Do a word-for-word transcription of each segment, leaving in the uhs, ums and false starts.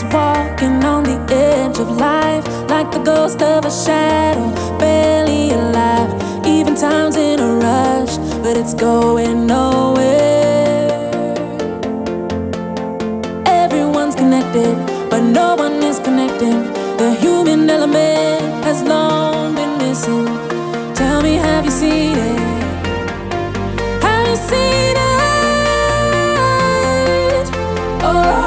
walking on the edge of life, like the ghost of a shadow, barely alive. Even time's in a rush, but it's going nowhere. Everyone's connected, but no one is connecting. The human element has long been missing. Tell me, have you seen it? Have you seen it? Oh.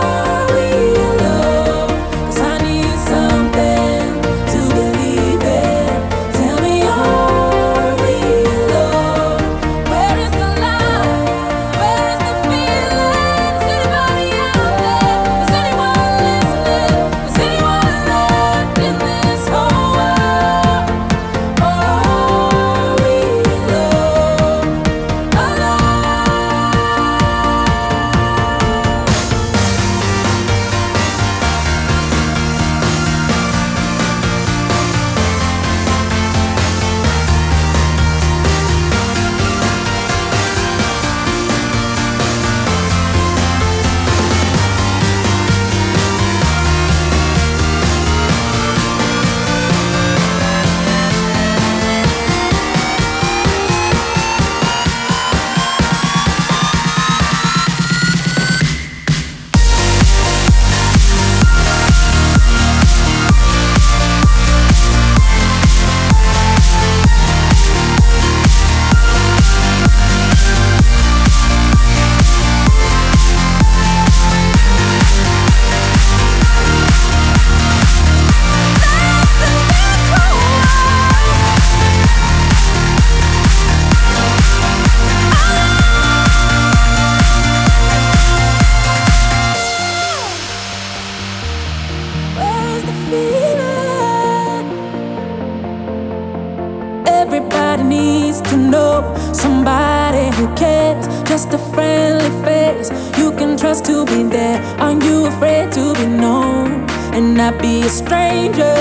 Everybody needs to know somebody who cares. Just a friendly face you can trust to be there. Are you afraid to be known and not be a stranger?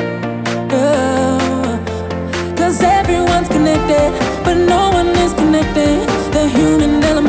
Uh, Cause everyone's connected, but no one is connected. The human element